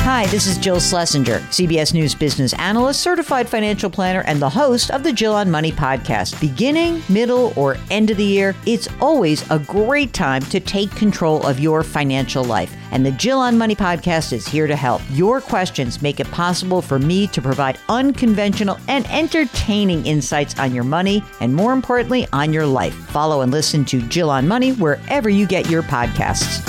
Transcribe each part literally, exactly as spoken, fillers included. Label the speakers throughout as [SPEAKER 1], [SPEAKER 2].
[SPEAKER 1] Hi, this is Jill Schlesinger, C B S News business analyst, certified financial planner, and the host of the Jill on Money podcast. Beginning, middle, or end of the year, it's always a great time to take control of your financial life. And the Jill on Money podcast is here to help. Your questions make it possible for me to provide unconventional and entertaining insights on your money, and more importantly, on your life. Follow and listen to Jill on Money wherever you get your podcasts.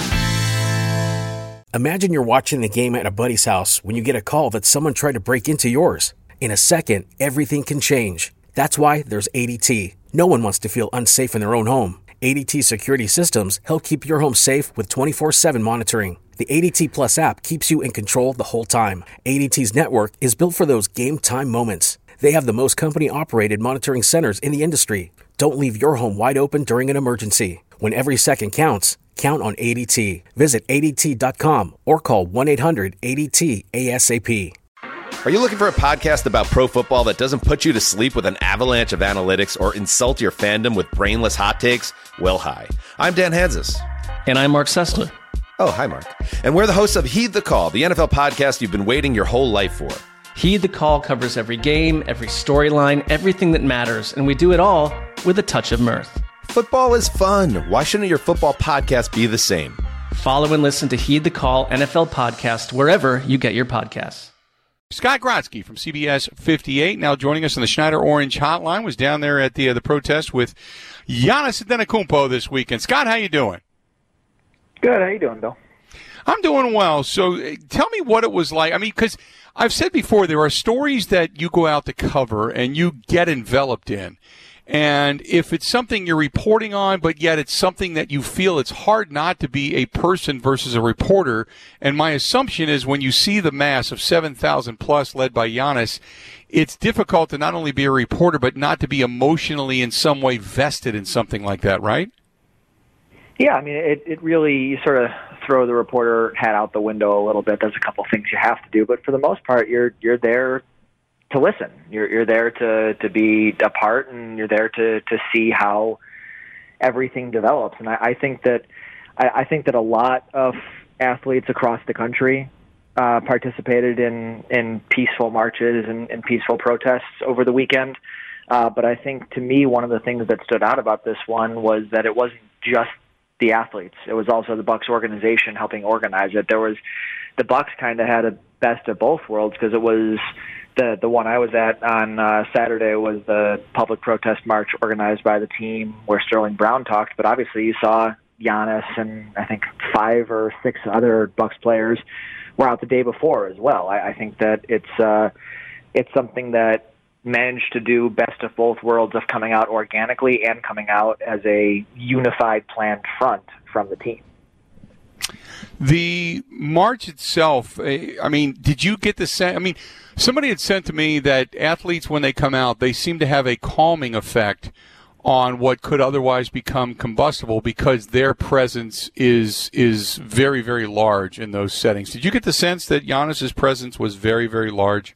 [SPEAKER 2] Imagine you're watching the game at a buddy's house when you get a call that someone tried to break into yours. In a second, everything can change. That's why there's A D T. No one wants to feel unsafe in their own home. A D T security systems help keep your home safe with twenty-four seven monitoring. The A D T Plus app keeps you in control the whole time. A D T's network is built for those game time moments. They have the most company-operated monitoring centers in the industry. Don't leave your home wide open during an emergency. When every second counts, count on A D T. Visit A D T dot com or call one eight hundred A D T A S A P.
[SPEAKER 3] Are you looking for a podcast about pro football that doesn't put you to sleep with an avalanche of analytics or insult your fandom with brainless hot takes? Well, hi. I'm Dan Hanzus.
[SPEAKER 4] And I'm Mark Sessler.
[SPEAKER 3] Oh, hi, Mark. And we're the hosts of Heed the Call, the N F L podcast you've been waiting your whole life for.
[SPEAKER 4] Heed the Call covers every game, every storyline, everything that matters, and we do it all with a touch of mirth.
[SPEAKER 3] Football is fun. Why shouldn't your football podcast be the same?
[SPEAKER 4] Follow and listen to Heed the Call N F L podcast wherever you get your podcasts.
[SPEAKER 5] Scott Grotsky from C B S fifty-eight, now joining us on the Schneider Orange Hotline, was down there at the uh, the protest with Giannis Antetokounmpo this weekend. Scott, how you doing?
[SPEAKER 6] Good. How you doing, Bill?
[SPEAKER 5] I'm doing well. So uh, tell me what it was like. I mean, because I've said before, there are stories that you go out to cover and you get enveloped in. And if it's something you're reporting on, but yet it's something that you feel it's hard not to be a person versus a reporter. And my assumption is when you see the mass of seven thousand plus led by Giannis, it's difficult to not only be a reporter, but not to be emotionally in some way vested in something like that, right?
[SPEAKER 6] Yeah, I mean, it, it really, you sort of throw the reporter hat out the window a little bit. There's a couple things you have to do, but for the most part, you're you're there to listen. You're you're there to, to be a part, and you're there to, to see how everything develops. And I, I think that I, I think that a lot of athletes across the country uh, participated in, in peaceful marches and, and peaceful protests over the weekend. Uh, but I think, to me, one of the things that stood out about this one was that it wasn't just the athletes. It was also the Bucs organization helping organize it. There was the Bucs kind of had a best of both worlds, because it was The the one I was at on uh, Saturday was the public protest march organized by the team where Sterling Brown talked, but obviously you saw Giannis and I think five or six other Bucs players were out the day before as well. I, I think that it's uh, it's something that managed to do best of both worlds of coming out organically and coming out as a unified planned front from the team.
[SPEAKER 5] The march itself, I mean, did you get the sense? I mean, somebody had said to me that athletes, when they come out, they seem to have a calming effect on what could otherwise become combustible because their presence is is very, very large in those settings. Did you get the sense that Giannis's presence was very, very large?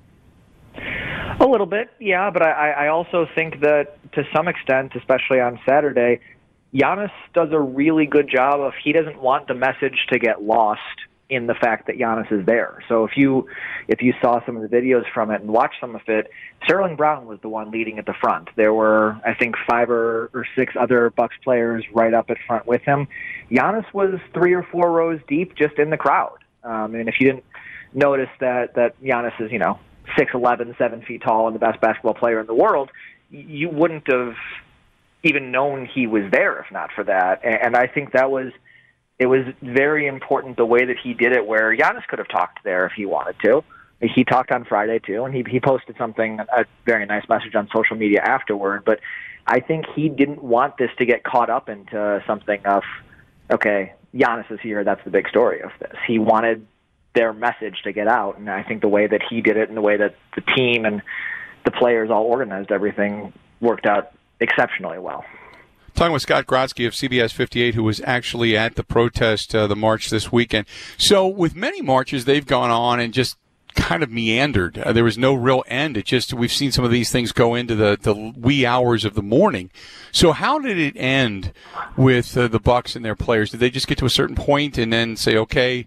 [SPEAKER 6] A little bit, yeah, but I, I also think that to some extent, especially on Saturday, Giannis does a really good job of, he doesn't want the message to get lost in the fact that Giannis is there. So if you if you saw some of the videos from it and watched some of it, Sterling Brown was the one leading at the front. There were, I think, five or, or six other Bucs players right up at front with him. Giannis was three or four rows deep just in the crowd. Um, and if you didn't notice that, that Giannis is, you know, six eleven, seven feet tall and the best basketball player in the world, you wouldn't have even known he was there if not for that. And I think that was, it was very important the way that he did it, where Giannis could have talked there if he wanted to. He talked on Friday too, and he he posted something, a very nice message on social media afterward. But I think he didn't want this to get caught up into something of, okay, Giannis is here, that's the big story of this. He wanted their message to get out, and I think the way that he did it and the way that the team and the players all organized everything worked out exceptionally well.
[SPEAKER 5] Talking with Scott Grotsky of C B S fifty-eight, who was actually at the protest, uh, the march this weekend. So with many marches, they've gone on and just kind of meandered. Uh, there was no real end. It just, we've seen some of these things go into the, the wee hours of the morning. So how did it end with uh, the Bucs and their players? Did they just get to a certain point and then say, okay,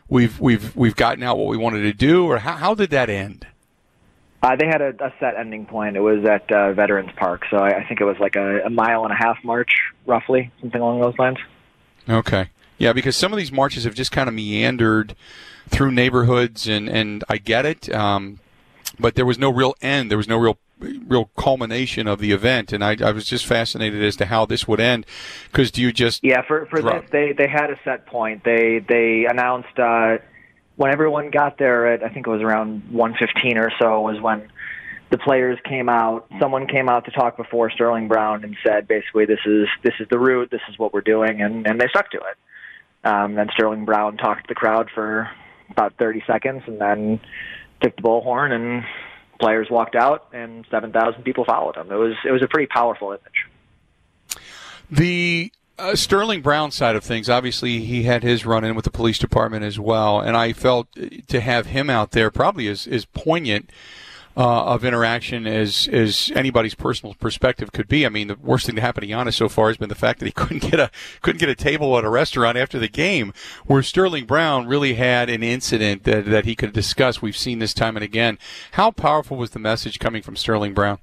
[SPEAKER 5] we've we've we've gotten out what we wanted to do, or how, how did that end?
[SPEAKER 6] Uh, they had a, a set ending point. It was at uh, Veterans Park, so I, I think it was like a, a mile and a half march, roughly, something along those lines.
[SPEAKER 5] Okay. Yeah, because some of these marches have just kind of meandered through neighborhoods, and, and I get it, um, but there was no real end. There was no real real culmination of the event, and I, I was just fascinated as to how this would end. Because do you just
[SPEAKER 6] yeah for for
[SPEAKER 5] drop?
[SPEAKER 6] this they they had a set point. They they announced uh, when everyone got there at I think it was around one fifteen or so was when the players came out. Someone came out to talk before Sterling Brown and said basically this is this is the route, this is what we're doing, and, and they stuck to it. Um, then Sterling Brown talked to the crowd for about thirty seconds, and then took the bullhorn, and players walked out, and seven thousand people followed him. It was it was a pretty powerful image.
[SPEAKER 5] The uh, Sterling Brown side of things, obviously he had his run-in with the police department as well, and I felt to have him out there probably is, is poignant uh, of interaction as, as anybody's personal perspective could be. I mean, the worst thing to happen to Giannis so far has been the fact that he couldn't get a couldn't get a table at a restaurant after the game, where Sterling Brown really had an incident that, that he could discuss. We've seen this time and again. How powerful was the message coming from Sterling Brown?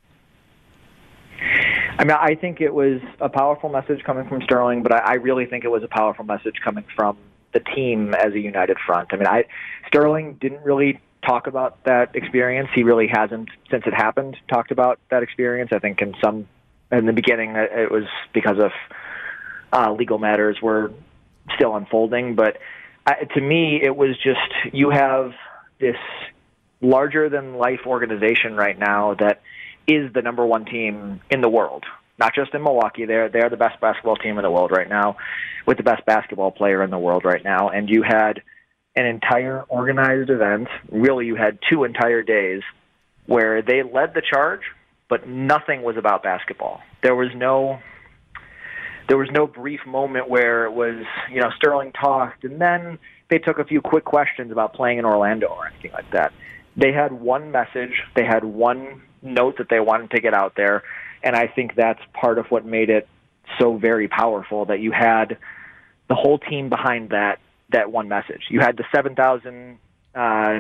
[SPEAKER 6] I mean, I think it was a powerful message coming from Sterling, but I, I really think it was a powerful message coming from the team as a united front. I mean, I Sterling didn't really talk about that experience. He really hasn't, since it happened, talked about that experience. I think in some, in the beginning, it was because of uh, legal matters were still unfolding. But I, to me, it was just, you have this larger-than-life organization right now that is the number one team in the world. Not just in Milwaukee. They're, they're the best basketball team in the world right now, with the best basketball player in the world right now. And you had an entire organized event. Really, you had two entire days where they led the charge, but nothing was about basketball. There was no there was no brief moment where it was, you know, Sterling talked, and then they took a few quick questions about playing in Orlando or anything like that. They had one message. They had one note that they wanted to get out there, and I think that's part of what made it so very powerful, that you had the whole team behind that that one message. You had the seven thousand uh,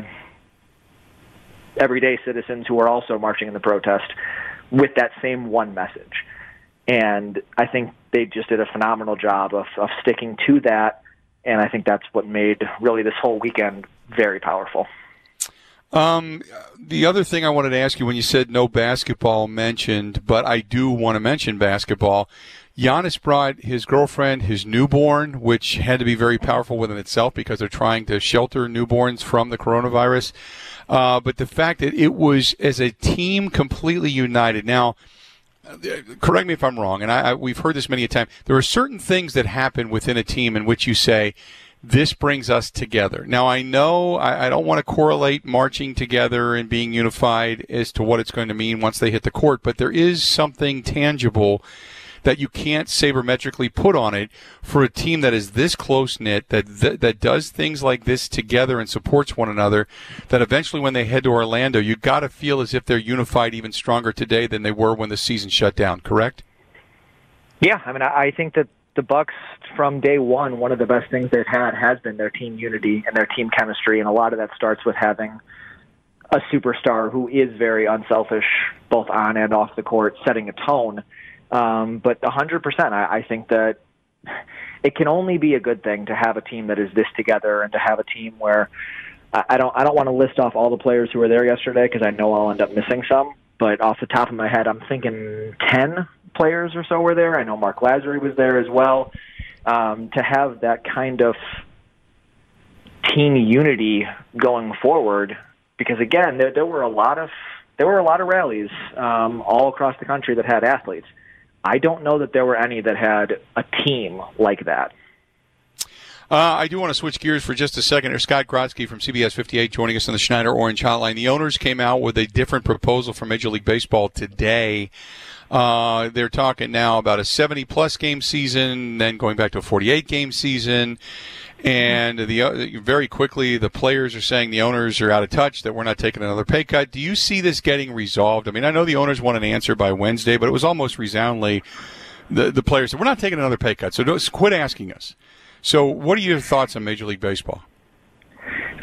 [SPEAKER 6] everyday citizens who were also marching in the protest with that same one message. And I think they just did a phenomenal job of, of sticking to that, and I think that's what made really this whole weekend very powerful.
[SPEAKER 5] Um, the other thing I wanted to ask you, when you said no basketball mentioned, but I do want to mention basketball, Giannis brought his girlfriend, his newborn, which had to be very powerful within itself because they're trying to shelter newborns from the coronavirus. Uh, but the fact that it was, as a team, completely united. Now, correct me if I'm wrong, and I, I, we've heard this many a time. There are certain things that happen within a team in which you say, this brings us together. Now, I know I, I don't want to correlate marching together and being unified as to what it's going to mean once they hit the court, but there is something tangible that you can't sabermetrically put on it for a team that is this close-knit, that, that that does things like this together and supports one another, that eventually when they head to Orlando, you got to feel as if they're unified even stronger today than they were when the season shut down, correct?
[SPEAKER 6] Yeah, I mean, I think that the Bucks, from day one, one of the best things they've had has been their team unity and their team chemistry, and a lot of that starts with having a superstar who is very unselfish, both on and off the court, setting a tone. Um, but one hundred percent, I, I think that it can only be a good thing to have a team that is this together, and to have a team where I, I don't I don't want to list off all the players who were there yesterday because I know I'll end up missing some. But off the top of my head, I'm thinking ten players or so were there. I know Mark Lazary was there as well. Um, to have that kind of team unity going forward, because again, there, there were a lot of there were a lot of rallies um, all across the country that had athletes. I don't know that there were any that had a team like that.
[SPEAKER 5] Uh, I do want to switch gears for just a second. There's Scott Grotsky from C B S fifty-eight joining us on the Schneider Orange Hotline. The owners came out with a different proposal for Major League Baseball today. Uh, they're talking now about a seventy-plus game season, then going back to a forty-eight game season. And the uh, very quickly, the players are saying the owners are out of touch, that we're not taking another pay cut. Do you see this getting resolved? I mean, I know the owners want an answer by Wednesday, but it was almost resoundingly the, the players said, we're not taking another pay cut, so don't, quit asking us. So what are your thoughts on Major League Baseball?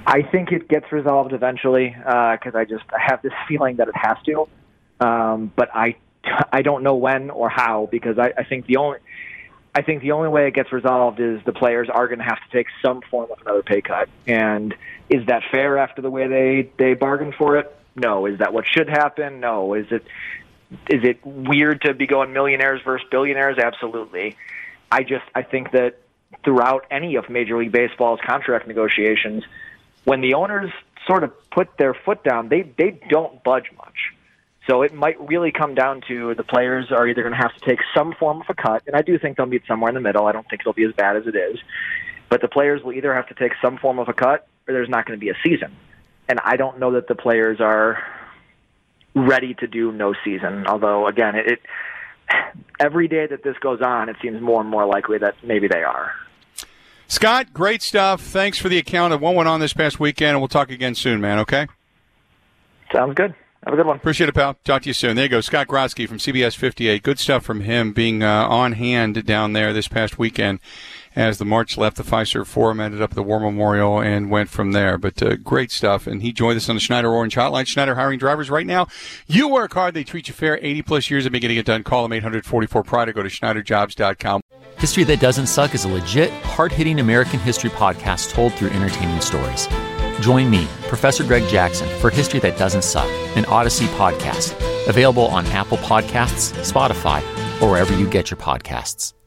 [SPEAKER 6] I think it gets resolved eventually because uh, I just I have this feeling that it has to. Um, but I, I don't know when or how because I, I think the only I think the only way it gets resolved is the players are going to have to take some form of another pay cut. And is that fair after the way they, they bargained for it? No. Is that what should happen? No. Is it is it weird to be going millionaires versus billionaires? Absolutely. I just I think that throughout any of Major League Baseball's contract negotiations, when the owners sort of put their foot down, they, they don't budge much. So it might really come down to the players are either going to have to take some form of a cut, and I do think they'll meet somewhere in the middle. I don't think it'll be as bad as it is. But the players will either have to take some form of a cut or there's not going to be a season. And I don't know that the players are ready to do no season, although, again, it, it every day that this goes on, it seems more and more likely that maybe they are.
[SPEAKER 5] Scott, great stuff. Thanks for the account of what went on this past weekend, and we'll talk again soon, man, okay?
[SPEAKER 6] Sounds good. Have a good one.
[SPEAKER 5] Appreciate it, pal. Talk to you soon. There you go, Scott Grodsky from C B S fifty-eight. Good stuff from him being uh, on hand down there this past weekend as the march left the Fiserv Forum, ended up at the War Memorial, and went from there. But uh, great stuff. And he joined us on the Schneider Orange Hotline. Schneider hiring drivers right now. You work hard. They treat you fair. eighty-plus years of getting it done. Call them eight hundred forty-four Pride or go to Schneider Jobs dot com.
[SPEAKER 7] History That Doesn't Suck is a legit, hard-hitting American history podcast told through entertaining stories. Join me, Professor Greg Jackson, for History That Doesn't Suck, an Odyssey podcast. Available on Apple Podcasts, Spotify, or wherever you get your podcasts.